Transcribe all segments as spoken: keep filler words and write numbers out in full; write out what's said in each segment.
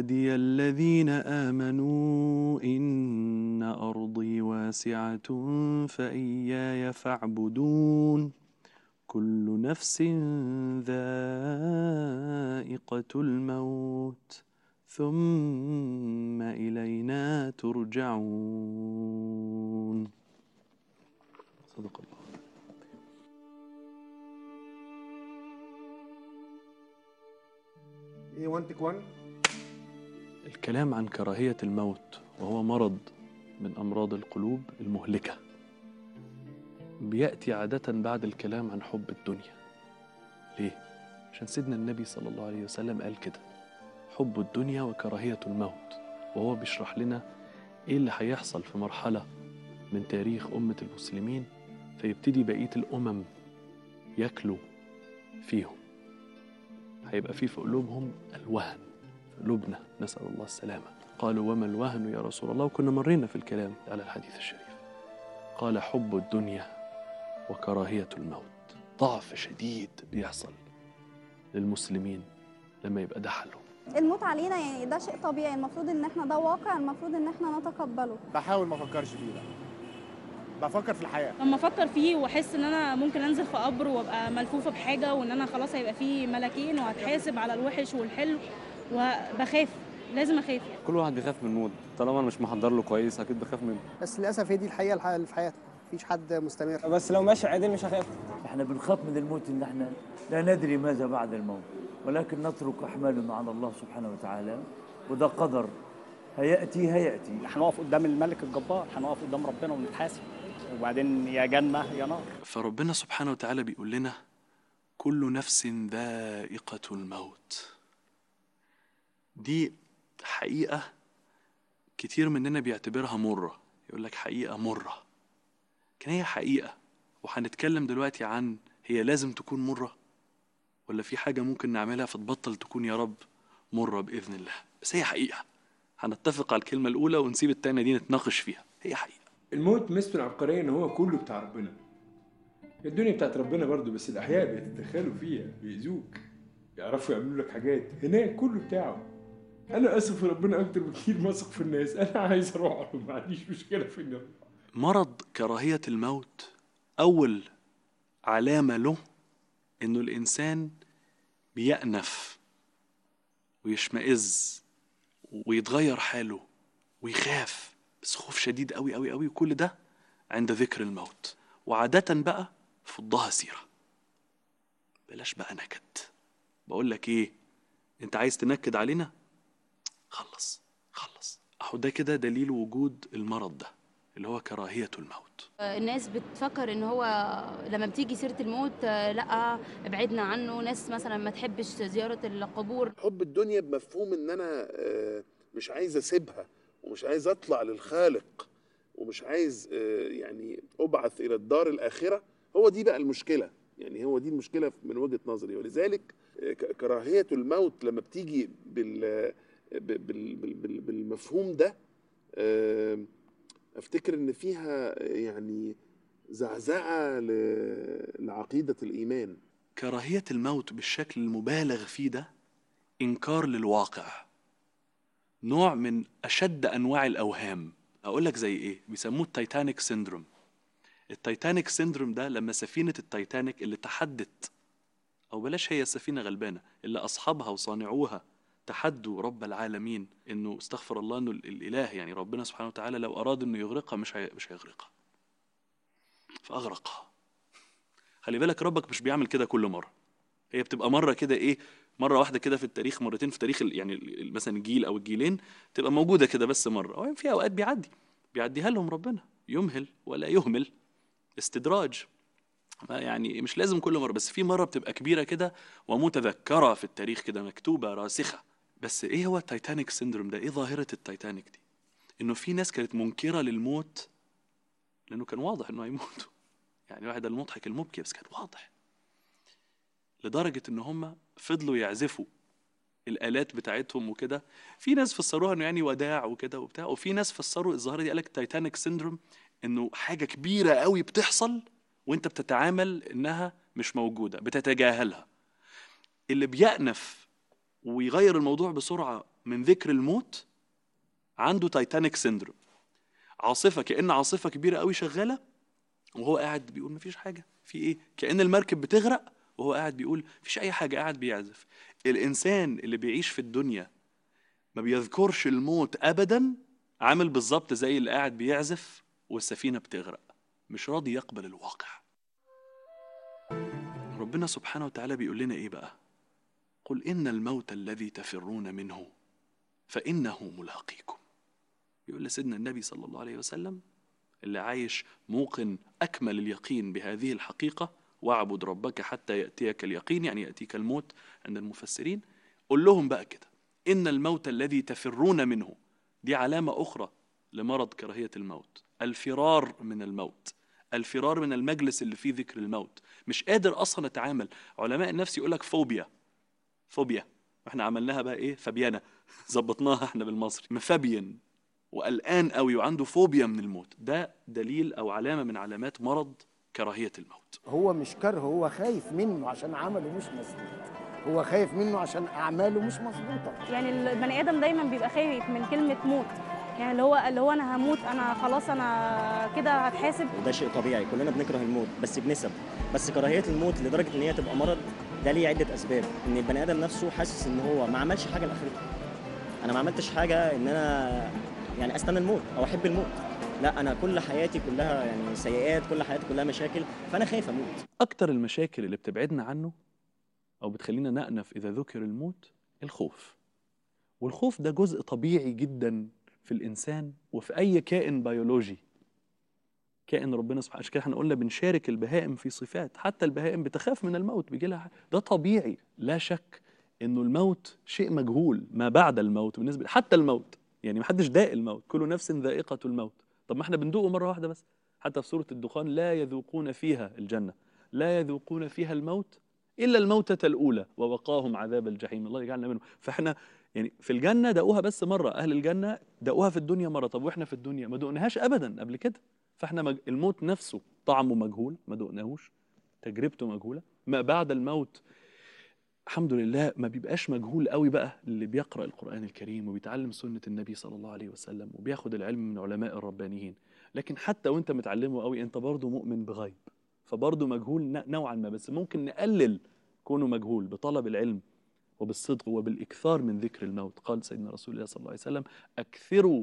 عبادي الذين آمنوا إن أرضي واسعة فإياي فاعبدون كل نفس ذائقة الموت ثم إلينا ترجعون. صدق الله. ايه وان تك وان. الكلام عن كراهية الموت وهو مرض من أمراض القلوب المهلكة بيأتي عادة بعد الكلام عن حب الدنيا. ليه؟ عشان سيدنا النبي صلى الله عليه وسلم قال كده: حب الدنيا وكراهية الموت، وهو بيشرح لنا إيه اللي هيحصل في مرحلة من تاريخ أمة المسلمين فيبتدي بقية الأمم ياكلوا فيهم، هيبقى فيه في قلوبهم الوهن، في قلوبنا نسأل الله السلامة. قالوا وما الوهن يا رسول الله؟ وكنا مرينا في الكلام على الحديث الشريف. قال حب الدنيا وكراهية الموت. ضعف شديد بيحصل للمسلمين لما يبقى ده حالهم. الموت علينا يعني ده شيء طبيعي، المفروض ان احنا ده واقع، المفروض ان احنا نتقبله. بحاول ما افكرش فيه ده، بفكر في الحياه. لما افكر فيه واحس ان انا ممكن انزل في قبر وابقى ملفوفه بحاجه وان انا خلاص هيبقى فيه ملاكين وهتحاسب على الوحش والحلو، وبخاف، لازم اخاف يعني. كل واحد بيخاف من الموت، طالما انا مش محضر له كويس اكيد بخاف منه. بس للاسف هي دي الحقيقه اللي في حياتك، مفيش حد مستمر. بس لو ماشي عادل مش هخاف. احنا بنخاف من الموت ان احنا لا ندري ماذا بعد الموت، ولكن نترك احمالنا على الله سبحانه وتعالى، وده قدر هياتي هياتي. هنقف قدام الملك الجبار، هنقف قدام ربنا ونتحاسب، وبعدين يا جنه يا نار. فربنا سبحانه وتعالى بيقول لنا كل نفس ذائقة الموت. دي حقيقة كتير مننا بيعتبرها مرة، يقول لك حقيقة مرة، كان هي حقيقة. وهنتكلم دلوقتي عن هي لازم تكون مرة ولا في حاجة ممكن نعملها فتبطل تكون يا رب مرة بإذن الله. بس هي حقيقة، هنتفق على الكلمة الأولى ونسيب التانية دي نتناقش فيها. هي حقيقة. الموت مثل العبقرية ان هو كله بتاع ربنا. الدنيا بتاعت ربنا برضو، بس الأحياء بيتدخلوا فيها، بيأذوك، يعرفوا يعملوا لك حاجات. هناك كله بتاعه. أنا أثق في ربنا أكتر بكتير ما أثق في الناس. أنا عايز أروح له، ما عنديش مشكلة في إني أروح. مرض كراهية الموت أول علامة له إنه الإنسان بيأنف ويشمئز ويتغير حاله ويخاف، بس خوف شديد قوي قوي قوي، وكل ده عند ذكر الموت. وعادة بقى فضها سيرة، بلاش بقى نكد. بقول لك ايه، انت عايز تنكد علينا؟ خلص خلص. اهو ده كده دليل وجود المرض ده اللي هو كراهية الموت. الناس بتفكر ان هو لما بتيجي سيرة الموت لا ابعدنا عنه، ناس مثلا ما تحبش زيارة القبور. حب الدنيا بمفهوم ان انا مش عايز اسيبها ومش عايز اطلع للخالق ومش عايز يعني ابعث الى الدار الاخرة. هو دي بقى المشكلة، يعني هو دي المشكلة من وجهة نظري. ولذلك كراهية الموت لما بتيجي بال بالمفهوم ده افتكر ان فيها يعني زعزعة لعقيدة الايمان. كراهية الموت بالشكل المبالغ فيه ده انكار للواقع، نوع من اشد انواع الاوهام. اقول لك زي ايه؟ بيسموه التايتانيك سيندروم. التايتانيك سيندروم ده لما سفينة التايتانيك اللي تحدت، او بلاش هي السفينة غلبانة، اللي اصحابها وصانعوها تحدوا رب العالمين انه استغفر الله انه الاله يعني ربنا سبحانه وتعالى لو اراد انه يغرقها مش هي مش هيغرقها، فاغرقها. خلي بالك ربك مش بيعمل كده كل مره، هي بتبقى مره كده ايه، مره واحده كده في التاريخ، مرتين في تاريخ يعني مثلا الجيل او الجيلين تبقى موجوده كده بس مره. او في اوقات بيعدي بيعديها لهم ربنا، يمهل ولا يهمل، استدراج يعني، مش لازم كل مره، بس في مره بتبقى كبيره كده ومتذكره في التاريخ كده، مكتوبه راسخه. بس ايه هو التايتانيك سيندروم ده؟ ايه ظاهرة التايتانيك دي؟ انه في ناس كانت منكرة للموت لانه كان واضح انه هيموتوا، يعني واحد المضحك المبكي بس كان واضح، لدرجة ان هم فضلوا يعزفوا الآلات بتاعتهم وكده. في ناس فسروها انه يعني وداع وكده وبتاع، وفي ناس فسروا الظاهرة دي قالك تايتانيك سيندروم انه حاجة كبيرة قوي بتحصل وانت بتتعامل انها مش موجودة، بتتجاهلها. اللي بيأنف ويغير الموضوع بسرعة من ذكر الموت عنده تايتانيك سيندروم، عاصفة كأن عاصفة كبيرة قوي شغالة وهو قاعد بيقول مفيش حاجة، في ايه؟ كأن المركب بتغرق وهو قاعد بيقول مفيش أي حاجة، قاعد بيعزف. الإنسان اللي بيعيش في الدنيا ما بيذكرش الموت أبدا عامل بالظبط زي اللي قاعد بيعزف والسفينة بتغرق، مش راضي يقبل الواقع. ربنا سبحانه وتعالى بيقول لنا ايه بقى؟ قل إن الموت الذي تفرون منه فإنه ملاقيكم. يقول لسيدنا النبي صلى الله عليه وسلم اللي عايش موقن أكمل اليقين بهذه الحقيقة، واعبد ربك حتى يأتيك اليقين، يعني يأتيك الموت عند المفسرين. قل لهم بقى كده إن الموت الذي تفرون منه، دي علامة أخرى لمرض كراهية الموت، الفرار من الموت، الفرار من المجلس اللي فيه ذكر الموت. مش قادر أصلا أتعامل. علماء النفس يقولك فوبيا، فوبيا احنا عملناها بقى ايه؟ فبيانة ظبطناها احنا بالمصري، مفبين وقلقان قوي وعنده فوبيا من الموت. ده دليل او علامة من علامات مرض كراهية الموت. هو مش كره، هو خايف منه عشان عمله مش مظبوط، هو خايف منه عشان اعماله مش مظبوطه. يعني البني ادم دايما بيبقى خايف من كلمه موت، يعني اللي هو اللي هو انا هموت، انا خلاص انا كده هتحاسب. وده شيء طبيعي، كلنا بنكره الموت بس بنسب. بس كراهيه الموت لدرجه ان هي تبقى مرض ده ليه عده اسباب. ان البني ادم نفسه حاسس ان هو ما عملش حاجه لاخرته. انا ما عملتش حاجه ان انا يعني استنى الموت او احب الموت، لا انا كل حياتي كلها يعني سيئات، كل حياتي كلها مشاكل، فانا خايف اموت. اكتر المشاكل اللي بتبعدنا عنه او بتخلينا نأنف اذا ذكر الموت الخوف. والخوف ده جزء طبيعي جدا في الانسان وفي اي كائن بيولوجي، كائن ربنا سبحانه. عشان كده احنا قلنا بنشارك البهائم في صفات، حتى البهائم بتخاف من الموت، بيجي لها، ده طبيعي. لا شك انه الموت شيء مجهول، ما بعد الموت بالنسبه حتى الموت، يعني ما حدش داق الموت، كل نفس ذائقه الموت. طب ما احنا بندوقه مره واحده بس، حتى في سوره الدخان لا يذوقون فيها الجنه، لا يذوقون فيها الموت الا الموتة الاولى ووقاهم عذاب الجحيم، الله يجعلنا منه. فاحنا يعني في الجنه دقوها بس مره، اهل الجنه دقوها في الدنيا مره. طب واحنا في الدنيا ما دقناهاش ابدا قبل كده. فاحنا مج... الموت نفسه طعمه مجهول، ما دقناهوش، تجربته مجهوله. ما بعد الموت الحمد لله ما بيبقاش مجهول قوي بقى اللي بيقرأ القرآن الكريم وبيتعلم سنة النبي صلى الله عليه وسلم وبياخد العلم من علماء الربانيين. لكن حتى وانت متعلمه قوي انت برضه مؤمن بغيب، فبرضه مجهول نوعا ما، بس ممكن نقلل كونه مجهول بطلب العلم وبالصدق وبالإكثار من ذكر الموت. قال سيدنا رسول الله صلى الله عليه وسلم أكثروا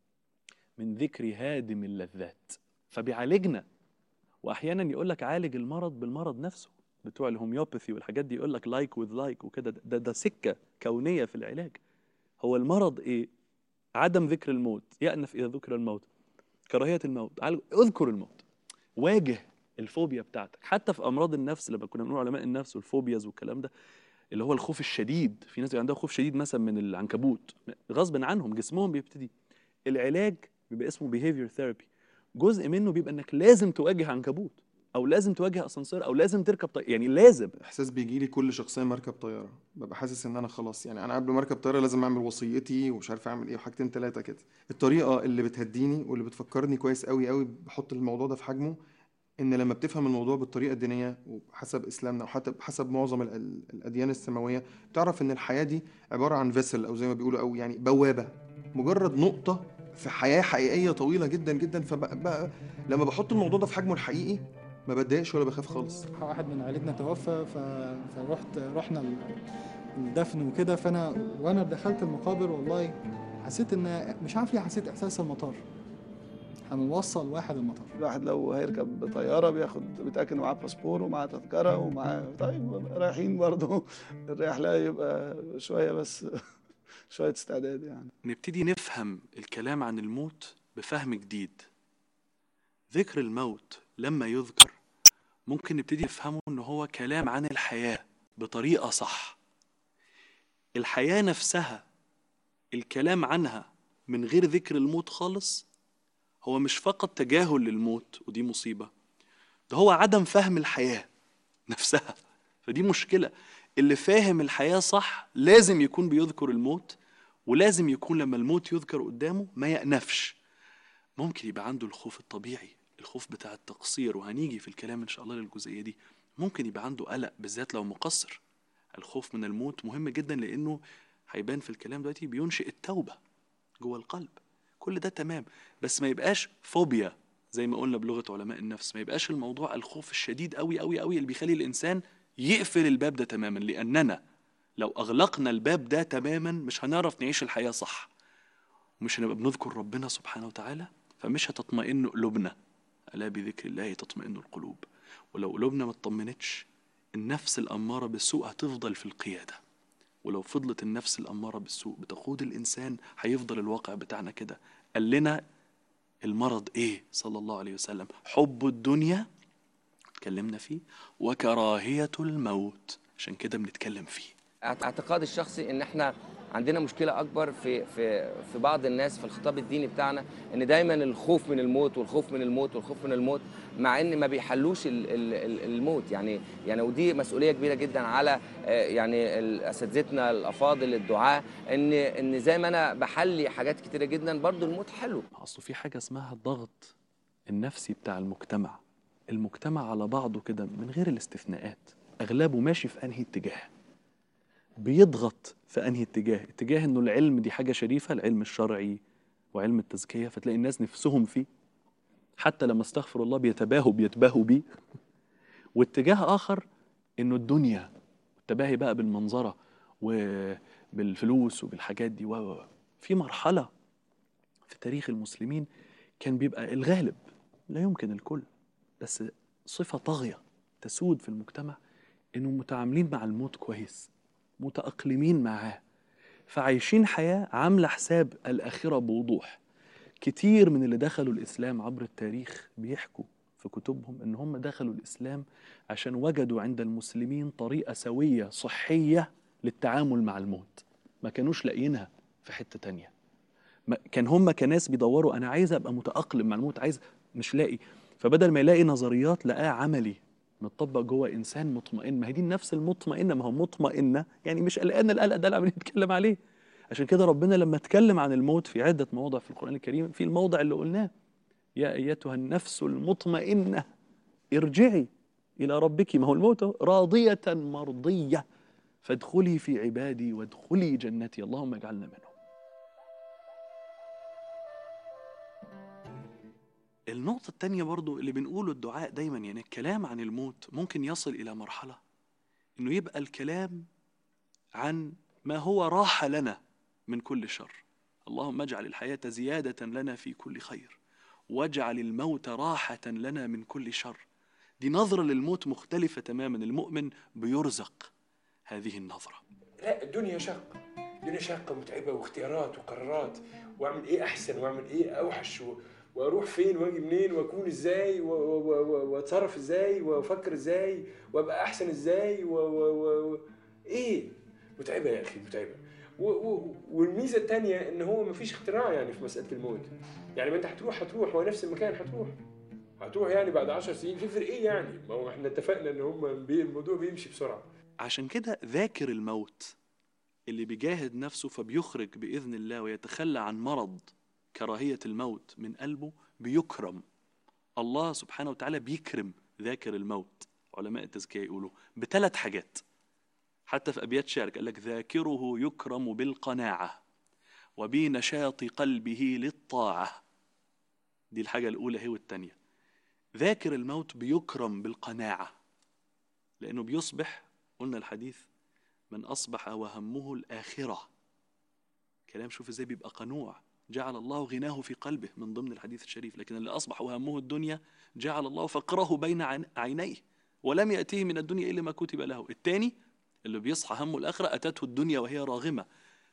من ذكر هادم اللذات. فبيعالجنا، وأحيانا يقول لك عالج المرض بالمرض نفسه، بتوع الهوميوباثي والحاجات دي يقول لك لايك وذ لايك وكده. ده, ده سكة كونية في العلاج. هو المرض إيه؟ عدم ذكر الموت، يأنف إذا ذكر الموت، كراهية الموت، اذكر الموت، واجه الفوبيا بتاعتك. حتى في أمراض النفس لما كنا بنقول علماء النفس والفوبياز والكلام ده، اللي هو الخوف الشديد، في ناس عندها خوف شديد مثلا من العنكبوت غصب عنهم جسمهم بيبتدي. العلاج بيبقى اسمه behavior therapy، جزء منه بيبقى انك لازم تواجه عنكبوت او لازم تواجه اسانسير او لازم تركب طياره، يعني لازم. احساس بيجي لي كل شخصيه مركب طياره، ببقى حاسس ان انا خلاص، يعني انا قبل ما اركب طياره لازم اعمل وصيتي ومش عارف اعمل ايه وحاجتين ثلاثه كده. الطريقه اللي بتهديني واللي بتفكرني كويس قوي قوي بحط الموضوع ده في حجمه، ان لما بتفهم الموضوع بالطريقه الدينيه وحسب اسلامنا وحتى حسب معظم الاديان السماويه، بتعرف ان الحياه دي عباره عن فيسل او زي ما بيقولوا او يعني بوابه، مجرد نقطه في حياه حقيقيه طويله جدا جدا. فبقى لما بحط الموضوع ده في حجمه الحقيقي ما بتضايقش ولا بخاف خالص. واحد من عائلتنا توفى ف... فروحت رحنا الدفن وكده، فانا وانا دخلت المقابر والله حسيت ان مش عارف ليه حسيت احساس المطار، هنوصل واحد المطار. الواحد لو هيركب طياره بياخد بيتاكد معاه باسبور ومعاه تذكره ومعاه، طيب رايحين برضه الرحله يبقى شويه بس شويه استعداد. يعني نبتدي نفهم الكلام عن الموت بفهم جديد. ذكر الموت لما يذكر ممكن نبتدي نفهمه ان هو كلام عن الحياه بطريقه صح. الحياه نفسها الكلام عنها من غير ذكر الموت خالص هو مش فقط تجاهل للموت، ودي مصيبة، ده هو عدم فهم الحياة نفسها. فدي مشكلة. اللي فاهم الحياة صح لازم يكون بيذكر الموت، ولازم يكون لما الموت يذكر قدامه ما يأنفش. ممكن يبقى عنده الخوف الطبيعي، الخوف بتاع التقصير، وهنيجي في الكلام إن شاء الله للجزئية دي. ممكن يبقى عنده قلق بالذات لو مقصر. الخوف من الموت مهم جدا لأنه هيبان في الكلام دلوقتي بينشئ التوبة جوه القلب. كل ده تمام، بس ما يبقاش فوبيا زي ما قلنا بلغة علماء النفس. ما يبقاش الموضوع الخوف الشديد قوي قوي قوي اللي بيخلي الإنسان يقفل الباب ده تماما، لأننا لو أغلقنا الباب ده تماما مش هنعرف نعيش الحياة صح، ومش هنبقى بنذكر ربنا سبحانه وتعالى، فمش هتطمئن قلوبنا. ألا بذكر الله تطمئن القلوب. ولو قلوبنا ما اطمنتش، النفس الأمارة بالسوء هتفضل في القيادة. ولو فضلت النفس الأمارة بالسوء بتقود الإنسان، هيفضل الواقع بتاعنا كده. قال لنا المرض إيه صلى الله عليه وسلم؟ حب الدنيا، اتكلمنا فيه، وكراهية الموت، عشان كده بنتكلم فيه. اعتقادي الشخصي ان احنا عندنا مشكله اكبر في في في بعض الناس في الخطاب الديني بتاعنا، ان دايما الخوف من الموت والخوف من الموت والخوف من الموت، مع ان ما بيحلوش الموت. يعني يعني ودي مسؤوليه كبيره جدا على يعني اساتذتنا الافاضل الدعاة، ان ان زي ما انا بحلي حاجات كتيره جدا برضو الموت حلو. اصل في حاجه اسمها الضغط النفسي بتاع المجتمع. المجتمع على بعضه كده من غير الاستثناءات اغلبه ماشي في انهي اتجاه؟ بيضغط في انهي اتجاه؟ اتجاه انه العلم دي حاجه شريفه، العلم الشرعي وعلم التزكيه، فتلاقي الناس نفسهم فيه، حتى لما استغفر الله بيتباهوا بيتباهوا بيه. واتجاه اخر انه الدنيا، التباهي بقى بالمنظره وبالفلوس وبالحاجات دي. وفي مرحله في تاريخ المسلمين كان بيبقى الغالب، لا يمكن الكل، بس صفه طاغيه تسود في المجتمع، انهم متعاملين مع الموت كويس، متأقلمين معاه، فعايشين حياة عاملة حساب الآخرة بوضوح. كتير من اللي دخلوا الإسلام عبر التاريخ بيحكوا في كتبهم إن هم دخلوا الإسلام عشان وجدوا عند المسلمين طريقة سوية صحية للتعامل مع الموت، ما كانوش لاقيينها في حتة تانية. كان هم كناس بيدوروا أنا عايز أبقى متأقلم مع الموت، عايز، مش لاقي، فبدل ما يلاقي نظريات لقاه عملي متطبق جوه انسان مطمئن. ما هي دي النفس المطمئنه، ما هو مطمئنه يعني مش قلقانه القلق ده اللي عم نتكلم عليه. عشان كده ربنا لما اتكلم عن الموت في عده مواضع في القران الكريم، في الموضع اللي قلناه يا ايتها النفس المطمئنه ارجعي الى ربك، ما هو الموت راضيه مرضيه فادخلي في عبادي وادخلي جنتي، اللهم اجعلنا منهم. النقطة التانية برضو اللي بنقوله الدعاء دايما، يعني الكلام عن الموت ممكن يصل إلى مرحلة إنه يبقى الكلام عن ما هو راحة لنا من كل شر. اللهم اجعل الحياة زيادة لنا في كل خير، واجعل الموت راحة لنا من كل شر. دي نظرة للموت مختلفة تماما. المؤمن بيرزق هذه النظرة. لا، الدنيا شاقة، الدنيا شاقة متعبة، واختيارات وقرارات، واعمل ايه احسن واعمل ايه اوحش، و... واروح فين واجي منين واكون ازاي واتصرف ازاي وافكر ازاي وابقى احسن ازاي و... و... و... ايه متعبه يا اخي، متعبه. و... و... والميزه الثانيه ان هو مفيش اختراع يعني في مساله الموت. يعني ما انت هتروح هتروح هو نفس المكان هتروح هتروح يعني بعد عشر سنين في فرق ايه يعني؟ ما هو احنا اتفقنا ان هم بي... الموضوع بيمشي بسرعه. عشان كده ذاكر الموت اللي بيجاهد نفسه فبيخرج باذن الله ويتخلى عن مرض كراهية الموت من قلبه بيكرم. الله سبحانه وتعالى بيكرم ذاكر الموت. علماء التزكية يقولوا بثلاث حاجات، حتى في أبيات شعر قال لك ذاكره يكرم بالقناعة وبنشاط قلبه للطاعة. دي الحاجة الأولى. هي والتانية ذاكر الموت بيكرم بالقناعة، لأنه بيصبح، قلنا الحديث من أصبح وهمه الآخرة. كلام شوف ازاي بيبقى قنوع. جعل الله غناه في قلبه من ضمن الحديث الشريف. لكن اللي أصبح وهمه الدنيا جعل الله فقره بين عينيه ولم يأتيه من الدنيا إلا ما كتب له. الثاني اللي بيصحى همه الآخرة أتته الدنيا وهي راغمة.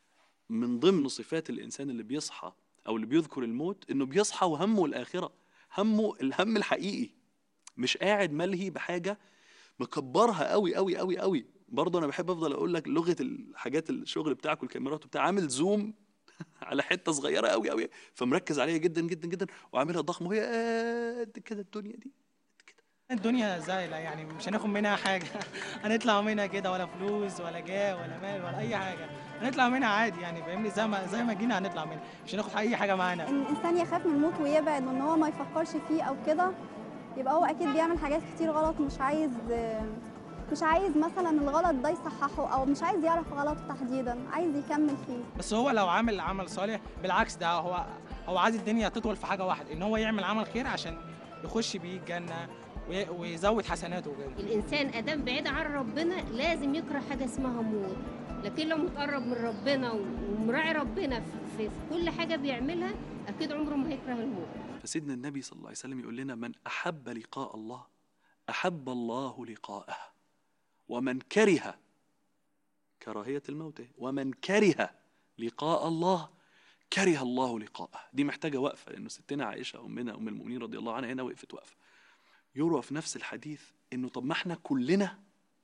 من ضمن صفات الإنسان اللي بيصحى أو اللي بيذكر الموت إنه بيصحى وهمه الآخرة، همه الهم الحقيقي، مش قاعد ملهي بحاجة مكبرها قوي قوي قوي قوي. برضه أنا بحب أفضل أقول لك لغة الحاجات الشغل بتاعك والكاميرات وبتاع، عامل زوم على حته صغيره قوي قوي فمركز عليها جدا جدا جدا وعاملها ضخمه وهي قد كده. الدنيا دي كده، الدنيا زايله يعني مش هناخد منها حاجه هنطلع منها كده، ولا فلوس ولا جاه ولا مال ولا اي حاجه، هنطلع منها عادي يعني، فاهمني؟ زي ما زي ما جينا هنطلع منها، مش هناخد اي حاجه معانا. ان الانسان يخاف من الموت ويبعد وان هو ما يفكرش فيه او كده، يبقى هو اكيد بيعمل حاجات كتير غلط، مش عايز مش عايز مثلا الغلط ده يصححه، او مش عايز يعرف غلطه تحديدا، عايز يكمل فيه. بس هو لو عامل عمل صالح بالعكس، ده هو هو عايز الدنيا تطول في حاجه واحده، ان هو يعمل عمل خير عشان يخش بيه الجنه وي- ويزود حسناته وكده. الإنسان أدام بعيد عن ربنا لازم يكره حاجة اسمها موت، لكن لو متقرب من ربنا ومراعي ربنا في, في, في كل حاجة بيعملها أكيد عمره ما هيكره الموت. فسيدنا النبي صلى الله عليه وسلم يقول لنا: من أحب لقاء الله أحب الله لقاءه، ومن كره كراهية الموت، ومن كره لقاء الله كره الله لقاءه. دي محتاجة وقفة، لأنه ستنا عائشة أمنا أم المؤمنين رضي الله عنها هنا وقفت وقفة. يروى في نفس الحديث إنه طب ما احنا كلنا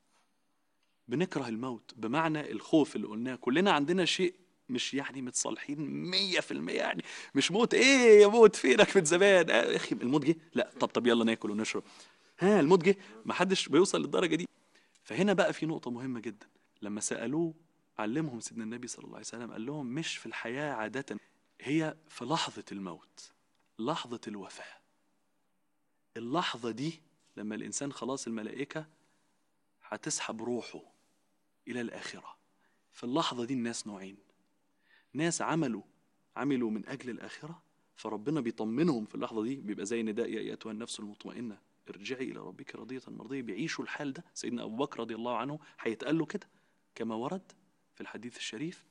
بنكره الموت، بمعنى الخوف اللي قلناه، كلنا عندنا شيء مش يعني متصالحين مية في المية، يعني مش موت ايه يا موت فينك من زمان، آه يا اخي الموت جه، لا طب طب يلا ناكل ونشرب، ها الموت جه، ما حدش بيوصل للدرجة دي. فهنا بقى في نقطة مهمة جدا، لما سألوه علمهم سيدنا النبي صلى الله عليه وسلم، قال لهم مش في الحياة عادة، هي في لحظة الموت، لحظة الوفاة. اللحظة دي لما الإنسان خلاص الملائكة هتسحب روحه إلى الآخرة، في اللحظة دي الناس نوعين: ناس عملوا عملوا من أجل الآخرة، فربنا بيطمنهم في اللحظة دي، بيبقى زي نداء يا أيتها النفس المطمئنة ارجعي إلى ربك راضية مرضية. بيعيشوا الحال ده. سيدنا أبو بكر رضي الله عنه هيتقال له كده كما ورد في الحديث الشريف،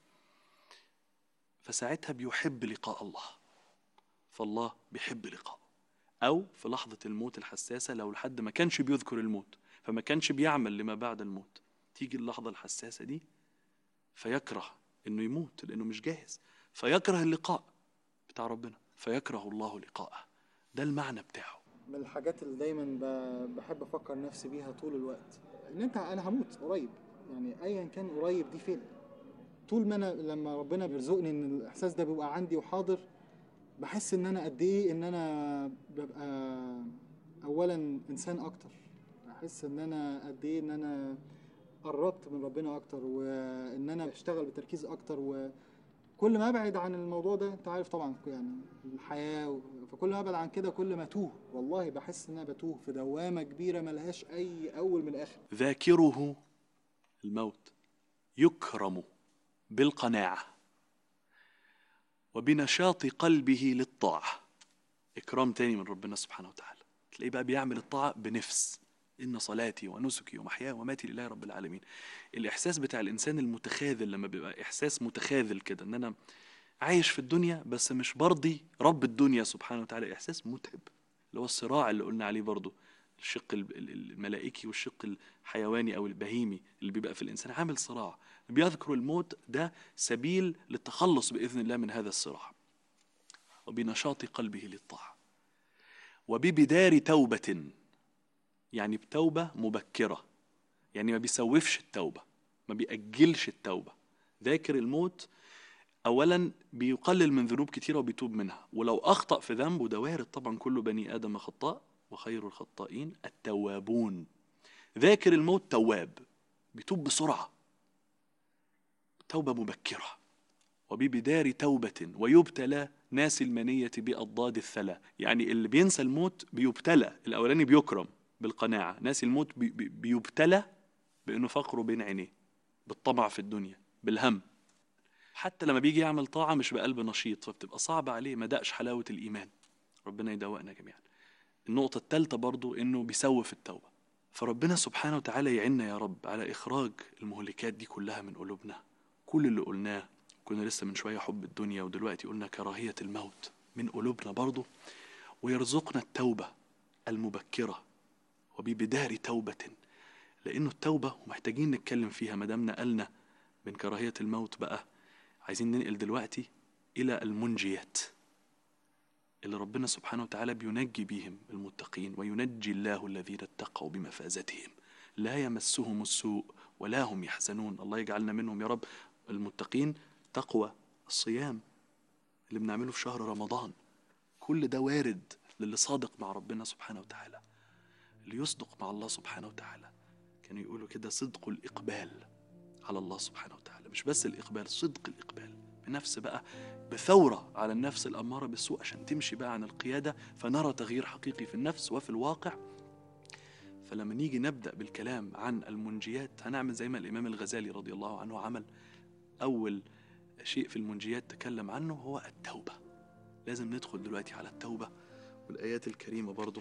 فساعتها بيحب لقاء الله، فالله بيحب لقاءه. أو في لحظة الموت الحساسة، لو لحد ما كانش بيذكر الموت فما كانش بيعمل لما بعد الموت، تيجي اللحظة الحساسة دي فيكره إنه يموت لأنه مش جاهز، فيكره اللقاء بتاع ربنا، فيكره الله لقاءه. ده المعنى بتاعه. من الحاجات اللي دايما ب- بحب افكر نفسي بيها طول الوقت، ان انت انا هموت قريب، يعني ايا كان قريب دي فين. طول ما انا لما ربنا بيرزقني ان الاحساس ده بيبقى عندي وحاضر، بحس ان انا قد ايه ان انا ببقى اولا انسان اكتر، بحس ان انا قد ايه ان انا قربت من ربنا اكتر، وان انا بشتغل بتركيز اكتر. وكل ما ابعد عن الموضوع ده، انت عارف طبعا يعني الحياه و... فكل ما ابعد عن كده كل ما اتوه، والله بحس ان انا بتوه في دوامه كبيره ملهاش اي اول من اخر. ذاكره الموت يكرم بالقناعة وبنشاط قلبه للطاعة. إكرام تاني من ربنا سبحانه وتعالى، تلاقيه بقى بيعمل الطاعة بنفس: إن صلاتي ونسكي ومحياي ومماتي لله رب العالمين. الإحساس بتاع الإنسان المتخاذل، لما بيبقى إحساس متخاذل كده، إن أنا عايش في الدنيا بس مش برضي رب الدنيا سبحانه وتعالى، إحساس متعب، اللي هو الصراع اللي قلنا عليه برضو، الشق الملائكي والشق الحيواني أو البهيمي اللي بيبقى في الإنسان، عامل صراع. بيذكر الموت ده سبيل للتخلص بإذن الله من هذا الصراع. وبنشاط قلبه للطاعة وببدار توبة، يعني بتوبة مبكرة، يعني ما بيسوفش التوبة، ما بيأجلش التوبة. ذاكر الموت أولا بيقلل من ذنوب كتيرة وبيتوب منها، ولو أخطأ في ذنب، وده وارد طبعا، كل بني آدم خطاء وخير الخطائين التوابون. ذاكر الموت تواب، بيتوب بسرعة، توبة مبكرة. وببدار توبة ويبتلى ناس المنية بأضداد الثلا، يعني اللي بينسى الموت بيبتلى، الأولاني بيكرم بالقناعة، ناس الموت بي بي بيبتلى بأنه فقره بين عينيه، بالطمع في الدنيا، بالهم. حتى لما بيجي يعمل طاعة مش بقلب نشيط، فبتبقى صعبة عليه، ما دقش حلاوة الإيمان. ربنا يدوقنا جميعا. النقطة الثالثة برضو إنه بيسوف التوبة. فربنا سبحانه وتعالى يعيننا يا رب على إخراج المهلكات دي كلها من قلوبنا. كل اللي قلناه، كنا لسه من شوية حب الدنيا، ودلوقتي قلنا كراهية الموت، من قلوبنا برضو، ويرزقنا التوبة المبكرة وببدار توبة. لأنه التوبة ومحتاجين نتكلم فيها، مدامنا قلنا من كراهية الموت، بقى عايزين ننقل دلوقتي إلى المنجيات اللي ربنا سبحانه وتعالى بينجي بهم المتقين. وينجي الله الذين اتقوا بمفازتهم لا يمسهم السوء ولا هم يحزنون. الله يجعلنا منهم يا رب. المتقين تقوى الصيام اللي بنعمله في شهر رمضان، كل ده وارد للي صادق مع ربنا سبحانه وتعالى، اللي يصدق مع الله سبحانه وتعالى. كانوا يقولوا كده صدق الإقبال على الله سبحانه وتعالى، مش بس الإقبال، صدق الإقبال بنفس بقى، بثورة على النفس الأمارة بالسوء عشان تمشي بقى عن القيادة، فنرى تغيير حقيقي في النفس وفي الواقع. فلما نيجي نبدأ بالكلام عن المنجيات هنعمل زي ما الإمام الغزالي رضي الله عنه عمل. أول شيء في المنجيات تكلم عنه هو التوبة. لازم ندخل دلوقتي على التوبة والآيات الكريمة برضو: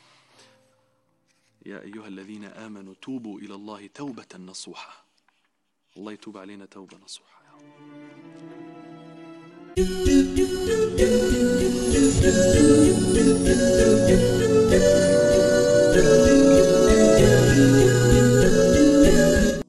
يا أيها الذين آمنوا توبوا إلى الله توبة نصوحة. الله يتوب علينا توبة نصوحة يا رب.